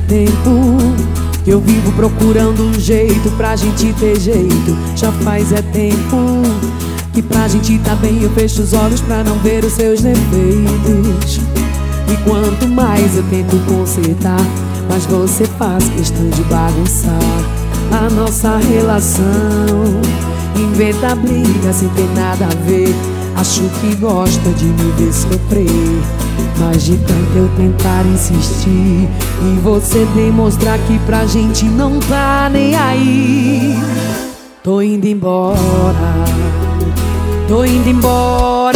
tempo que eu vivo procurando um jeito pra gente ter jeito. Já faz tempo que pra gente tá bem eu fecho os olhos pra não ver os seus defeitos. E quanto mais eu tento consertar, mas você faz questão de bagunçar a nossa relação. Inventa briga sem ter nada a ver, acho que gosta de me ver sofrer. Mas de tanto eu tentar insistir e você demonstrar que pra gente não tá nem aí, tô indo embora, tô indo embora.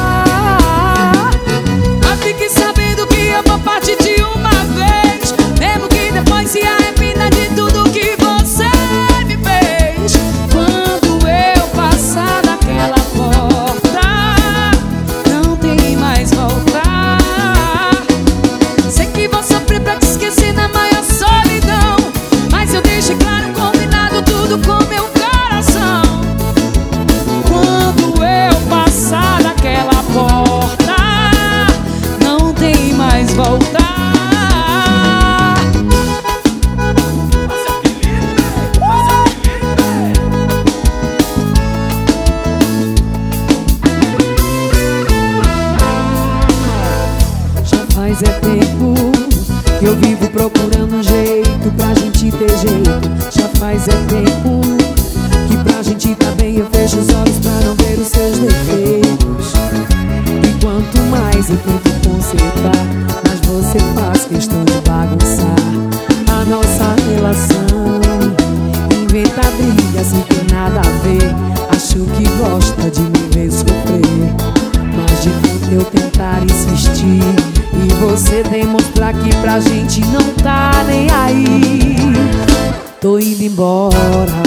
Mas fique sabendo que eu vou partir de uma vez, mesmo que depois se arrependa de tudo que você me fez. Quando eu passar daquela porta, não tem mais volta. Sei que vou sofrer pra te esquecer na maior solidão, mas eu deixei claro, combinado tudo com meu coração. Quando eu passar daquela porta, não tem mais volta. Faz tempo que eu vivo procurando um jeito pra gente ter jeito. Já faz tempo que pra gente tá bem eu fecho os olhos pra não ver os seus defeitos. E quanto mais eu tento consertar, mas você faz questão de bagunçar a nossa relação. Inventa briga sem ter nada a ver, acho que gosta de me ver sofrer. Mas de tanto eu tentar insistir e você demonstrar que pra gente não tá nem aí, tô indo embora,